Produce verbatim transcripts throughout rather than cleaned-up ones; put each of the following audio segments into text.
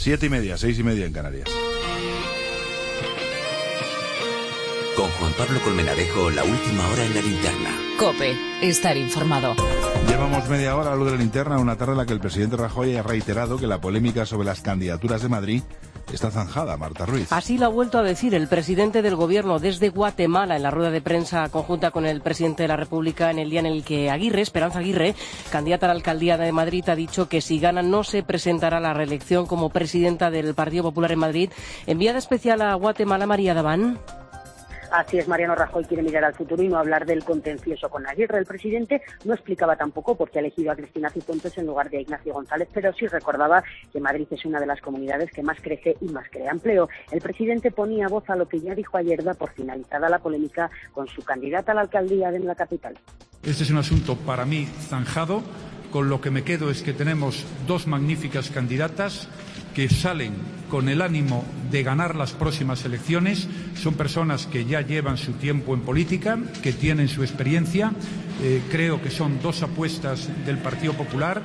Siete y media, seis y media en Canarias. Con Juan Pablo Colmenarejo, la última hora en la linterna. COPE, estar informado. Llevamos media hora a lo de la linterna, una tarde en la que el presidente Rajoy ha reiterado que la polémica sobre las candidaturas de Madrid está zanjada. Marta Ruiz. Así lo ha vuelto a decir el presidente del Gobierno desde Guatemala en la rueda de prensa conjunta con el presidente de la República, en el día en el que Aguirre, Esperanza Aguirre, candidata a la alcaldía de Madrid, ha dicho que si gana no se presentará a la reelección como presidenta del Partido Popular en Madrid. Enviada especial a Guatemala, María Daván. Así es, Mariano Rajoy quiere mirar al futuro y no hablar del contencioso con Aguirre. El presidente no explicaba tampoco por qué ha elegido a Cristina Cifuentes en lugar de a Ignacio González, pero sí recordaba que Madrid es una de las comunidades que más crece y más crea empleo. El presidente ponía voz a lo que ya dijo ayer, da por finalizada la polémica con su candidata a la alcaldía de la capital. Este es un asunto para mí zanjado. Con lo que me quedo es que tenemos dos magníficas candidatas que salen con el ánimo de ganar las próximas elecciones. Son personas que ya llevan su tiempo en política, que tienen su experiencia. Eh, creo que son dos apuestas del Partido Popular.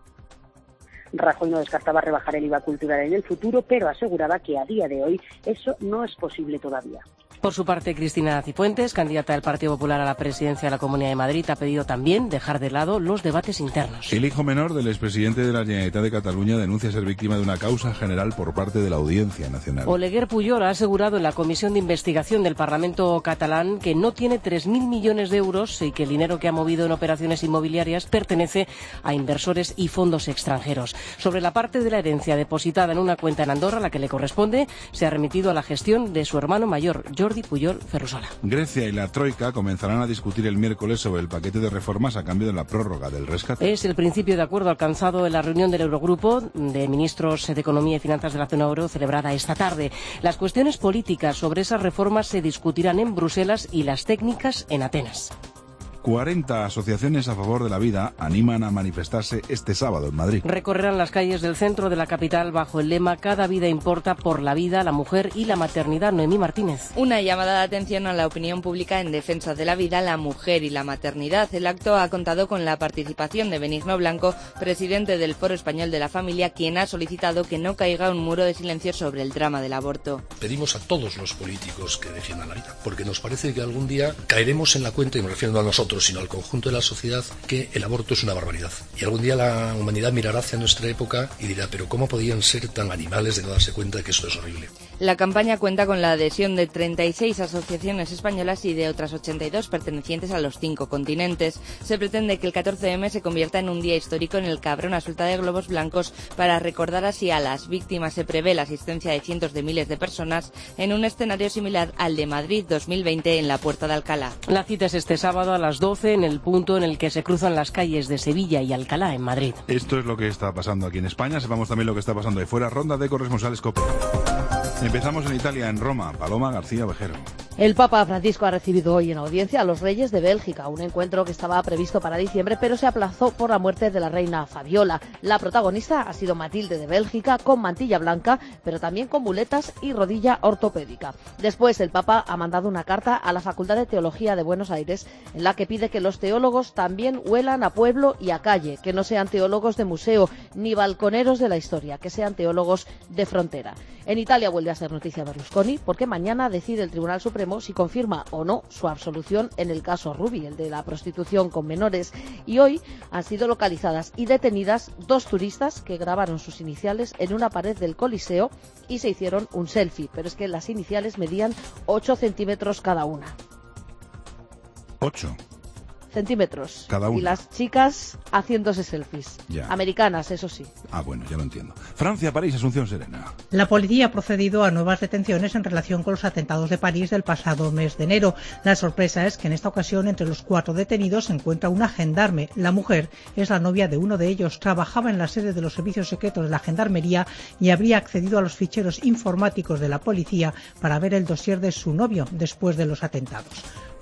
Rajoy no descartaba rebajar el I V A cultural en el futuro, pero aseguraba que a día de hoy eso no es posible todavía. Por su parte, Cristina Cifuentes, candidata del Partido Popular a la presidencia de la Comunidad de Madrid, ha pedido también dejar de lado los debates internos. El hijo menor del expresidente de la Generalitat de Cataluña denuncia ser víctima de una causa general por parte de la Audiencia Nacional. Oleguer Pujol ha asegurado en la Comisión de Investigación del Parlamento catalán que no tiene tres mil millones de euros y que el dinero que ha movido en operaciones inmobiliarias pertenece a inversores y fondos extranjeros. Sobre la parte de la herencia depositada en una cuenta en Andorra, la que le corresponde, se ha remitido a la gestión de su hermano mayor, Jordi Pujol Ferrusola. Grecia y la Troika comenzarán a discutir el miércoles sobre el paquete de reformas a cambio de la prórroga del rescate. Es el principio de acuerdo alcanzado en la reunión del Eurogrupo de ministros de Economía y Finanzas de la zona euro celebrada esta tarde. Las cuestiones políticas sobre esas reformas se discutirán en Bruselas y las técnicas en Atenas. cuarenta asociaciones a favor de la vida animan a manifestarse este sábado en Madrid. Recorrerán las calles del centro de la capital bajo el lema "Cada vida importa, por la vida, la mujer y la maternidad". Noemí Martínez. Una llamada de atención a la opinión pública en defensa de la vida, la mujer y la maternidad. El acto ha contado con la participación de Benigno Blanco, presidente del Foro Español de la Familia, quien ha solicitado que no caiga un muro de silencio sobre el drama del aborto. Pedimos a todos los políticos que defiendan la vida, porque nos parece que algún día caeremos en la cuenta, y me refiero no a nosotros, sino al conjunto de la sociedad, que el aborto es una barbaridad. Y algún día la humanidad mirará hacia nuestra época y dirá, pero ¿cómo podían ser tan animales de no darse cuenta de que esto es horrible? La campaña cuenta con la adhesión de treinta y seis asociaciones españolas y de otras ochenta y dos pertenecientes a los cinco continentes. Se pretende que el catorce eme se convierta en un día histórico en el que habrá una suelta de globos blancos para recordar así a las víctimas. Se prevé la asistencia de cientos de miles de personas en un escenario similar al de Madrid dos mil veinte en la Puerta de Alcalá. La cita es este sábado a las doce en el punto en el que se cruzan las calles de Sevilla y Alcalá en Madrid. Esto es lo que está pasando aquí en España. Sepamos también lo que está pasando ahí fuera. Ronda de corresponsales COPE. Empezamos en Italia, en Roma. Paloma García Ovejero. El Papa Francisco ha recibido hoy en audiencia a los reyes de Bélgica, un encuentro que estaba previsto para diciembre, pero se aplazó por la muerte de la reina Fabiola. La protagonista ha sido Matilde de Bélgica, con mantilla blanca, pero también con muletas y rodilla ortopédica. Después, el Papa ha mandado una carta a la Facultad de Teología de Buenos Aires, en la que pide que los teólogos también huelan a pueblo y a calle, que no sean teólogos de museo ni balconeros de la historia, que sean teólogos de frontera. En Italia vuelve a ser noticia Berlusconi, porque mañana decide el Tribunal Supremo si confirma o no su absolución en el caso Ruby, el de la prostitución con menores, y hoy han sido localizadas y detenidas dos turistas que grabaron sus iniciales en una pared del Coliseo y se hicieron un selfie, pero es que las iniciales medían ocho centímetros cada una. ¿Ocho? Centímetros. Cada una. Y las chicas haciéndose selfies. Ya. Americanas, eso sí. Ah, bueno, ya lo entiendo. Francia, París, Asunción Serena. La policía ha procedido a nuevas detenciones en relación con los atentados de París del pasado mes de enero. La sorpresa es que en esta ocasión entre los cuatro detenidos se encuentra una gendarme. La mujer es la novia de uno de ellos, trabajaba en la sede de los servicios secretos de la gendarmería y habría accedido a los ficheros informáticos de la policía para ver el dossier de su novio después de los atentados.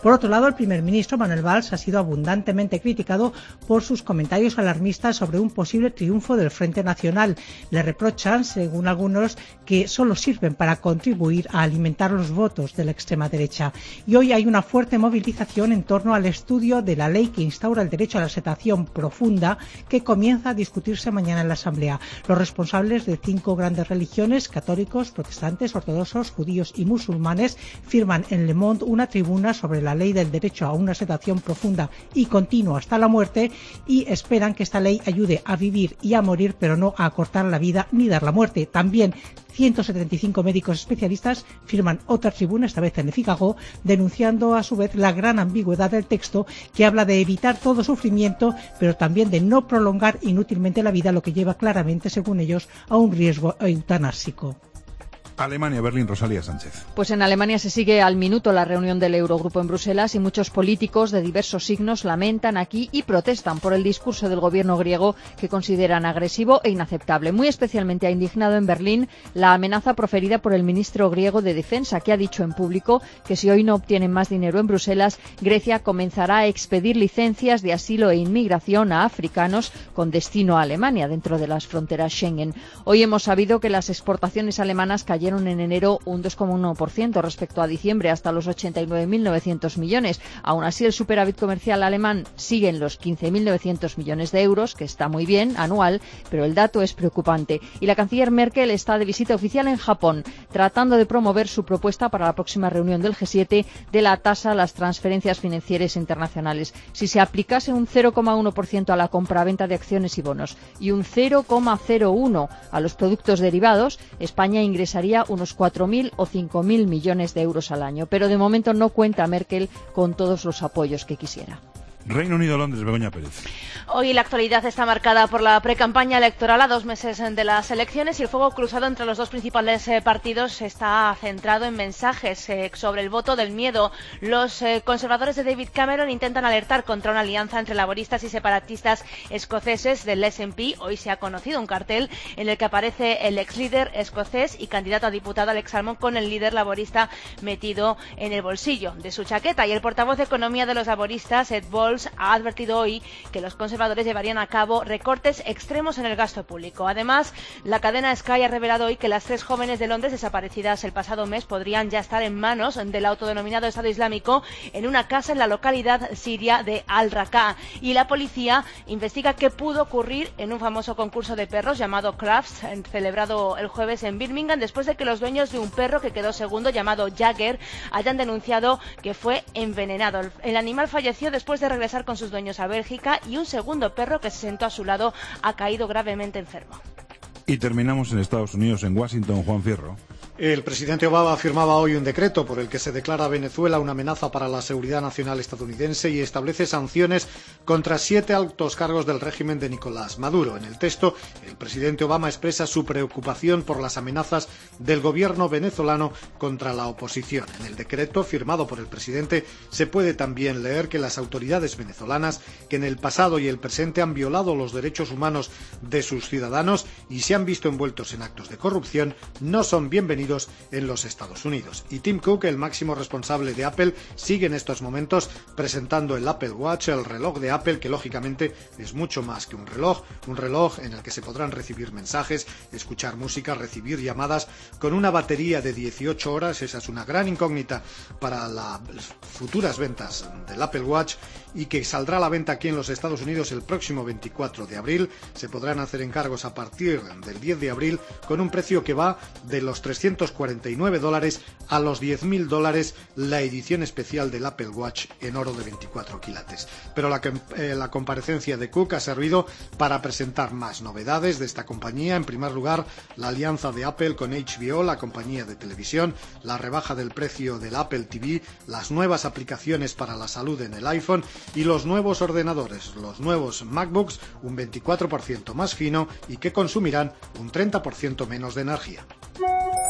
Por otro lado, el primer ministro Manuel Valls ha sido abundantemente criticado por sus comentarios alarmistas sobre un posible triunfo del Frente Nacional. Le reprochan, según algunos, que solo sirven para contribuir a alimentar los votos de la extrema derecha. Y hoy hay una fuerte movilización en torno al estudio de la ley que instaura el derecho a la separación profunda, que comienza a discutirse mañana en la Asamblea. Los responsables de cinco grandes religiones, católicos, protestantes, ortodoxos, judíos y musulmanes, firman en Le Monde una tribuna sobre la ley del derecho a una separación profunda y continua hasta la muerte, y esperan que esta ley ayude a vivir y a morir, pero no a acortar la vida ni dar la muerte. También ciento setenta y cinco médicos especialistas firman otra tribuna, esta vez en Chicago, denunciando a su vez la gran ambigüedad del texto, que habla de evitar todo sufrimiento, pero también de no prolongar inútilmente la vida, lo que lleva claramente, según ellos, a un riesgo eutanásico. Alemania, Berlín, Rosalía Sánchez. Pues en Alemania se sigue al minuto la reunión del Eurogrupo en Bruselas y muchos políticos de diversos signos lamentan aquí y protestan por el discurso del gobierno griego, que consideran agresivo e inaceptable. Muy especialmente ha indignado en Berlín la amenaza proferida por el ministro griego de Defensa, que ha dicho en público que si hoy no obtienen más dinero en Bruselas, Grecia comenzará a expedir licencias de asilo e inmigración a africanos con destino a Alemania, dentro de las fronteras Schengen. Hoy hemos sabido que las exportaciones alemanas cayeron en enero un dos coma uno por ciento respecto a diciembre, hasta los ochenta y nueve mil novecientos millones. Aún así, el superávit comercial alemán sigue en los quince mil novecientos millones de euros, que está muy bien, anual, pero el dato es preocupante. Y la canciller Merkel está de visita oficial en Japón, tratando de promover su propuesta para la próxima reunión del G siete de la tasa a las transferencias financieras internacionales. Si se aplicase un cero coma uno por ciento a la compraventa de acciones y bonos y un cero coma cero uno por ciento a los productos derivados, España ingresaría unos cuatro mil o cinco mil millones de euros al año, pero de momento no cuenta Merkel con todos los apoyos que quisiera. Reino Unido, Londres, Begoña Pérez. Hoy la actualidad está marcada por la precampaña electoral a dos meses de las elecciones, y el fuego cruzado entre los dos principales eh, partidos está centrado en mensajes eh, sobre el voto del miedo. Los eh, conservadores de David Cameron intentan alertar contra una alianza entre laboristas y separatistas escoceses del S and P. Hoy se ha conocido un cartel en el que aparece el ex líder escocés y candidato a diputado Alex Salmond con el líder laborista metido en el bolsillo de su chaqueta. Y el portavoz de Economía de los laboristas, Ed Balls, ha advertido hoy que los conservadores llevarían a cabo recortes extremos en el gasto público. Además, la cadena Sky ha revelado hoy que las tres jóvenes de Londres desaparecidas el pasado mes podrían ya estar en manos del autodenominado Estado Islámico en una casa en la localidad siria de Al-Raqqa. Y la policía investiga qué pudo ocurrir en un famoso concurso de perros llamado Crafts, celebrado el jueves en Birmingham, después de que los dueños de un perro que quedó segundo, llamado Jagger, hayan denunciado que fue envenenado. El animal falleció después de regresar con sus dueños a Bélgica, y un segundo perro que se sentó a su lado ha caído gravemente enfermo. Y terminamos en Estados Unidos, en Washington, Juan Fierro. El presidente Obama firmaba hoy un decreto por el que se declara a Venezuela una amenaza para la seguridad nacional estadounidense y establece sanciones contra siete altos cargos del régimen de Nicolás Maduro. En el texto, el presidente Obama expresa su preocupación por las amenazas del gobierno venezolano contra la oposición. En el decreto firmado por el presidente se puede también leer que las autoridades venezolanas, que en el pasado y el presente han violado los derechos humanos de sus ciudadanos y se han visto envueltos en actos de corrupción, no son bienvenidos en los Estados Unidos. Y Tim Cook, el máximo responsable de Apple, sigue en estos momentos presentando el Apple Watch, el reloj de Apple, que lógicamente es mucho más que un reloj, un reloj en el que se podrán recibir mensajes, escuchar música, recibir llamadas, con una batería de dieciocho horas. Esa es una gran incógnita para las futuras ventas del Apple Watch, y que saldrá a la venta aquí en los Estados Unidos el próximo veinticuatro de abril. Se podrán hacer encargos a partir del diez de abril con un precio que va de los trescientos cuarenta y nueve dólares a los diez mil dólares, la edición especial del Apple Watch en oro de veinticuatro quilates. Pero la, eh, la comparecencia de Cook ha servido para presentar más novedades de esta compañía. En primer lugar, la alianza de Apple con H B O, la compañía de televisión, la rebaja del precio del Apple T V, las nuevas aplicaciones para la salud en el iPhone y los nuevos ordenadores, los nuevos MacBooks, un veinticuatro por ciento más fino y que consumirán un treinta por ciento menos de energía.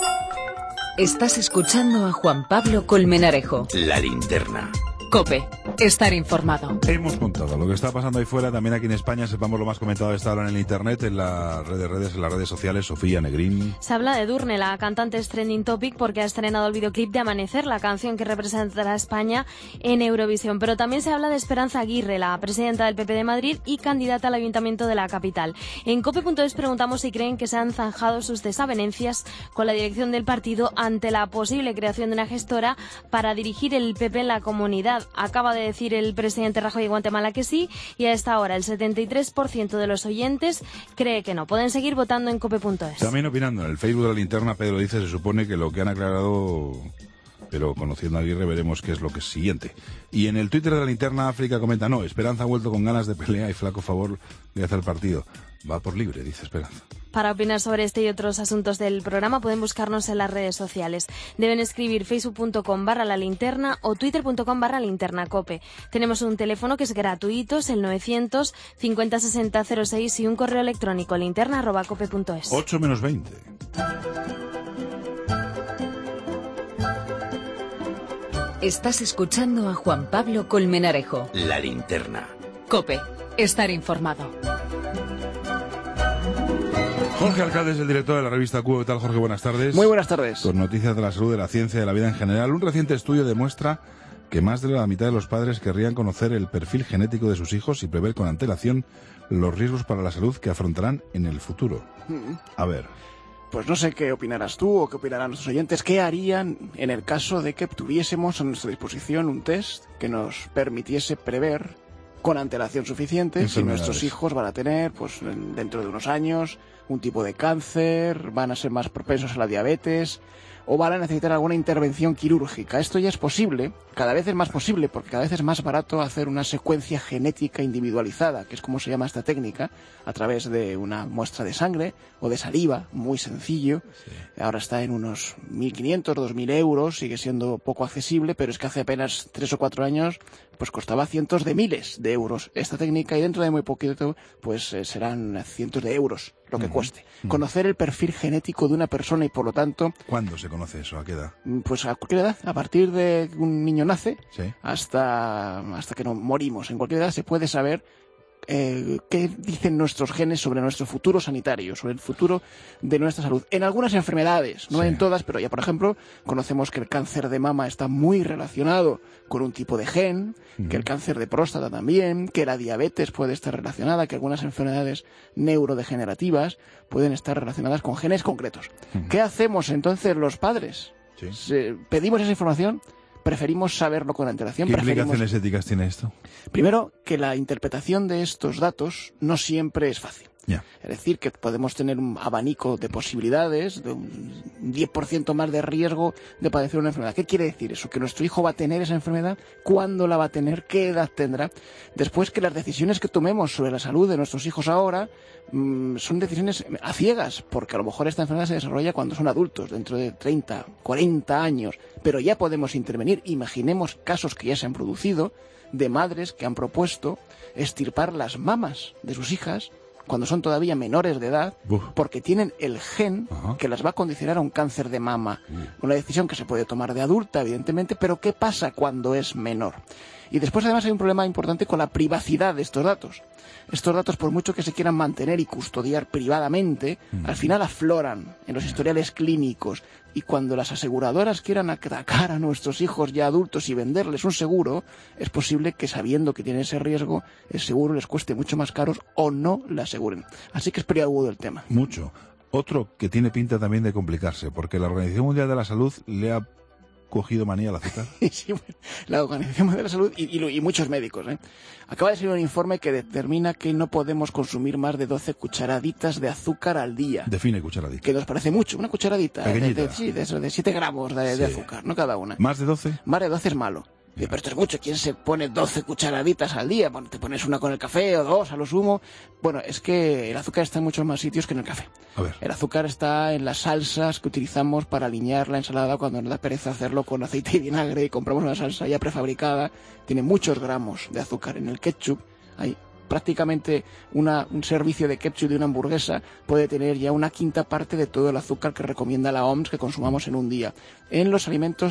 Estás escuchando a Juan Pablo Colmenarejo. La linterna. COPE. estar informado. Hemos contado lo que está pasando ahí fuera, también aquí en España. Sepamos lo más comentado de esta hora en el internet, en las redes, redes, en las redes sociales. Sofía Negrín. Se habla de Edurne, la cantante es trending topic porque ha estrenado el videoclip de Amanecer, la canción que representará a España en Eurovisión. Pero también se habla de Esperanza Aguirre, la presidenta del P P de Madrid y candidata al ayuntamiento de la capital. En cope punto es preguntamos si creen que se han zanjado sus desavenencias con la dirección del partido ante la posible creación de una gestora para dirigir el P P en la comunidad. Acaba de decir el presidente Rajoy de Guatemala que sí, y a esta hora el setenta y tres por ciento de los oyentes cree que no. Pueden seguir votando en cope punto es. También opinando en el Facebook de la linterna, Pedro dice, se supone que lo que han aclarado, pero conociendo a Aguirre veremos qué es lo que es siguiente. Y en el Twitter de la linterna, África comenta, no, Esperanza ha vuelto con ganas de pelea y flaco favor le hace al partido. Va por libre, dice Esperanza. Para opinar sobre este y otros asuntos del programa pueden buscarnos en las redes sociales. Deben escribir facebook punto com barra la linterna o twitter punto com barra linterna cope. Tenemos un teléfono que es gratuito, es el novecientos cincuenta sesenta cero seis y un correo electrónico linterna arroba cope punto es. ocho menos veinte. Estás escuchando a Juan Pablo Colmenarejo. La linterna. Cope, estar informado. Jorge Alcalde es el director de la revista Cubo. ¿Qué tal, Jorge? Buenas tardes. Muy buenas tardes. Con noticias de la salud, de la ciencia y de la vida en general. Un reciente estudio demuestra que más de la mitad de los padres querrían conocer el perfil genético de sus hijos y prever con antelación los riesgos para la salud que afrontarán en el futuro. Mm. A ver. Pues no sé qué opinarás tú o qué opinarán nuestros oyentes. ¿Qué harían en el caso de que tuviésemos a nuestra disposición un test que nos permitiese prever con antelación suficiente si nuestros hijos van a tener, pues dentro de unos años, un tipo de cáncer, van a ser más propensos a la diabetes o van a necesitar alguna intervención quirúrgica? Esto ya es posible, cada vez es más posible, porque cada vez es más barato hacer una secuencia genética individualizada, que es como se llama esta técnica, a través de una muestra de sangre o de saliva, muy sencillo. Sí. Ahora está en unos mil quinientos, dos mil euros, sigue siendo poco accesible, pero es que hace apenas tres o cuatro años pues costaba cientos de miles de euros esta técnica, y dentro de muy poquito pues eh, serán cientos de euros lo que uh-huh. cueste. Uh-huh. Conocer el perfil genético de una persona y por lo tanto... ¿Cuándo se conoce eso? ¿A qué edad? Pues a cualquier edad, a partir de que un niño nace ¿sí? hasta, hasta que no morimos. En cualquier edad se puede saber Eh, qué dicen nuestros genes sobre nuestro futuro sanitario, sobre el futuro de nuestra salud. En algunas enfermedades, no sí. en todas, pero ya por ejemplo conocemos que el cáncer de mama está muy relacionado con un tipo de gen, uh-huh. que el cáncer de próstata también, que la diabetes puede estar relacionada, que algunas enfermedades neurodegenerativas pueden estar relacionadas con genes concretos. Uh-huh. ¿Qué hacemos entonces los padres? Sí. ¿Pedimos esa información? Preferimos saberlo con antelación. ¿Qué implicaciones éticas tiene esto? Primero, que la interpretación de estos datos no siempre es fácil. Yeah. Es decir, que podemos tener un abanico de posibilidades, de un diez por ciento más de riesgo de padecer una enfermedad. ¿Qué quiere decir eso? Que nuestro hijo va a tener esa enfermedad, cuándo la va a tener, qué edad tendrá. Después, que las decisiones que tomemos sobre la salud de nuestros hijos ahora mmm, son decisiones a ciegas, porque a lo mejor esta enfermedad se desarrolla cuando son adultos, dentro de treinta, cuarenta años, pero ya podemos intervenir. Imaginemos casos que ya se han producido de madres que han propuesto extirpar las mamas de sus hijas cuando son todavía menores de edad, Uf. porque tienen el gen Ajá. que las va a condicionar a un cáncer de mama. Uh. Una decisión que se puede tomar de adulta, evidentemente, pero ¿qué pasa cuando es menor? Y después, además, hay un problema importante con la privacidad de estos datos. Estos datos, por mucho que se quieran mantener y custodiar privadamente, uh. al final afloran en los historiales clínicos. Y cuando las aseguradoras quieran atacar a nuestros hijos ya adultos y venderles un seguro, es posible que, sabiendo que tienen ese riesgo, el seguro les cueste mucho más caros o no le aseguren. Así que es peliagudo el tema. Mucho. Otro que tiene pinta también de complicarse, porque la Organización Mundial de la Salud le ha cogido manía al azúcar. Sí, la Organización Mundial de la Salud y, y, y muchos médicos, ¿eh? Acaba de salir un informe que determina que no podemos consumir más de doce cucharaditas de azúcar al día. Define cucharadita. Que nos parece mucho, una cucharadita. Pequeñita. De, de, sí, de eso, de siete gramos de, sí. de azúcar, ¿no? Cada una. ¿Más de doce? Más de doce es malo. Sí, pero esto es mucho. ¿Quién se pone doce cucharaditas al día? Bueno, te pones una con el café o dos a lo sumo. Bueno, es que el azúcar está en muchos más sitios que en el café. A ver. El azúcar está en las salsas que utilizamos para aliñar la ensalada cuando nos da pereza hacerlo con aceite y vinagre y compramos una salsa ya prefabricada. Tiene muchos gramos de azúcar. En el ketchup hay prácticamente una, un servicio de ketchup de una hamburguesa puede tener ya una quinta parte de todo el azúcar que recomienda la O M S que consumamos en un día. En los alimentos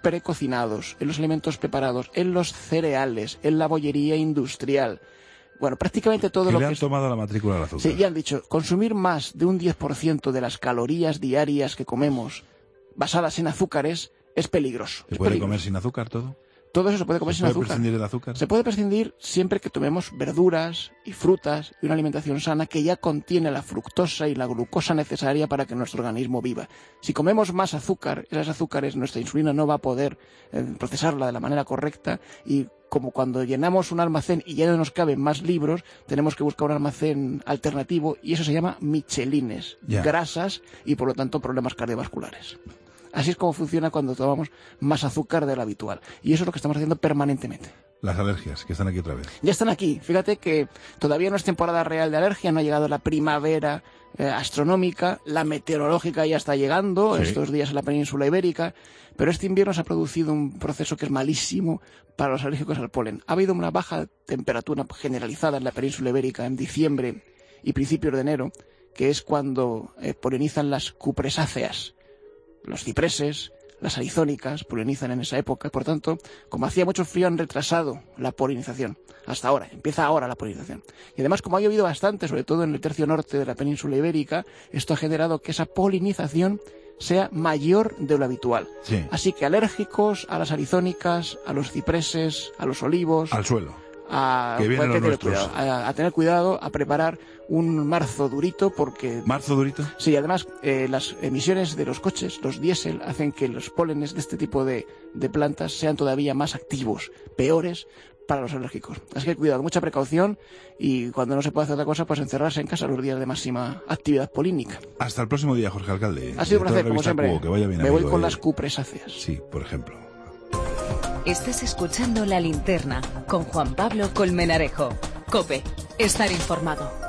precocinados, en los alimentos preparados, en los cereales, en la bollería industrial. Bueno, prácticamente todo que lo le que... han es... tomado la matrícula al azúcar. Sí, ya han dicho, consumir más de un diez por ciento de las calorías diarias que comemos basadas en azúcares es peligroso. ¿Se es puede peligroso. comer sin azúcar todo? Todo eso se puede comer ¿Se sin puede azúcar. prescindir del azúcar? Se puede prescindir siempre que tomemos verduras y frutas y una alimentación sana que ya contiene la fructosa y la glucosa necesaria para que nuestro organismo viva. Si comemos más azúcar, esos azúcares, nuestra insulina no va a poder eh, procesarla de la manera correcta y como cuando llenamos un almacén y ya no nos caben más libros, tenemos que buscar un almacén alternativo y eso se llama michelines, Ya. grasas y por lo tanto problemas cardiovasculares. Así es como funciona cuando tomamos más azúcar de lo habitual. Y eso es lo que estamos haciendo permanentemente. Las alergias, que están aquí otra vez. Ya están aquí. Fíjate que todavía no es temporada real de alergia, no ha llegado la primavera eh, astronómica, la meteorológica ya está llegando, Sí. estos días en la península ibérica, pero este invierno se ha producido un proceso que es malísimo para los alérgicos al polen. Ha habido una baja temperatura generalizada en la península ibérica en diciembre y principios de enero, que es cuando eh, polinizan las cupresáceas. Los cipreses, las arizónicas polinizan en esa época. Por tanto, como hacía mucho frío, han retrasado la polinización. Hasta ahora, empieza ahora la polinización. Y además, como ha llovido bastante, sobre todo en el tercio norte de la península ibérica, esto ha generado que esa polinización sea mayor de lo habitual. Sí. Así que alérgicos a las arizónicas, a los cipreses, a los olivos... Al suelo. A, Que vienen hay los que tener nuestros. cuidado, a, a tener cuidado, a preparar un marzo durito porque... ¿Marzo durito? Sí, además eh, las emisiones de los coches, los diésel, hacen que los pólenes de este tipo de, de plantas sean todavía más activos, peores para los alérgicos. Así que cuidado, mucha precaución y cuando no se puede hacer otra cosa, pues encerrarse en casa los días de máxima actividad polínica. Hasta el próximo día, Jorge Alcalde. Ha sido un Director de placer, como Revista siempre. Cubo, que vaya bien, Me voy amigo, con eh. las cupresáceas. Sí, por ejemplo. Estás escuchando La Linterna con Juan Pablo Colmenarejo. COPE. Estar informado.